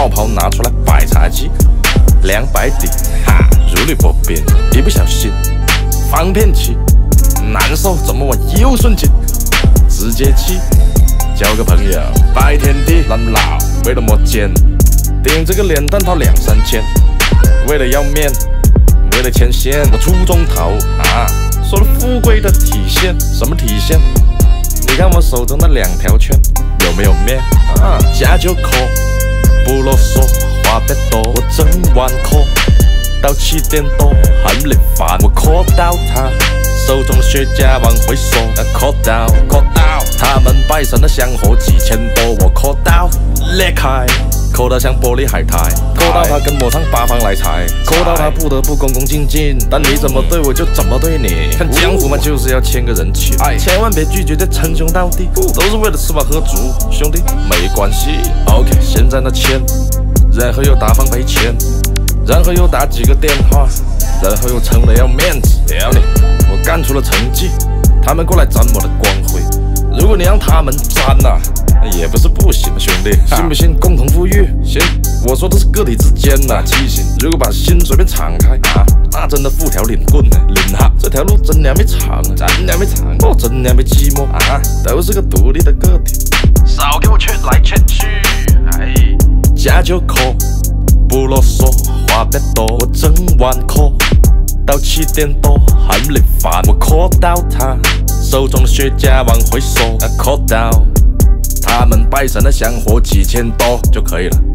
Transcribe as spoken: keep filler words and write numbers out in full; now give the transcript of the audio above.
冒泡拿出来摆茶几，两百底，哈，如履薄冰，一不小心放片起，难受怎么我又顺起，直接气，交个朋友，拜天地，难老，为了摸肩，顶这个脸蛋掏两三千，为了要面，为了牵线，我出中头啊，说了富贵的体现，什么体现？你看我手中的两条圈，有没有面啊？加九口，不啰嗦，话别多，我整晚课到七点多，很累烦，我 call 到他，手中的雪茄往回收 ，call 到 call 到，他们拜神的香火几千多，我 call 到裂开。抠到像玻璃海苔，抠到他跟我唱八方来财，抠到他不得不恭恭敬敬，但你怎么对我就怎么对你。看江湖嘛，就是要签个人情，千万别拒绝再称兄道弟，都是为了吃饱喝足，兄弟没关系。OK， 现在那签，然后又大方赔钱，然后又打几个电话，然后又撑了要面子。屌你，我干出了成绩，他们过来沾我的光辉。如果你让他们沾呐、啊。也不是不行，兄弟，信不信共同富裕？行，我说的是个体之间呐、啊，畸形。如果把心随便敞开啊，那真的富条领棍呢，领哈，这条路真娘没长，真娘没长，哦，真娘没寂寞啊，都是个独立的个体，少给我劝来劝去，哎，加九口，不啰嗦，话别多，我整晚课到七点多，很累烦，我 call 到他，手中的雪茄往回收 ，call 到。他们拜神的香火几千多就可以了。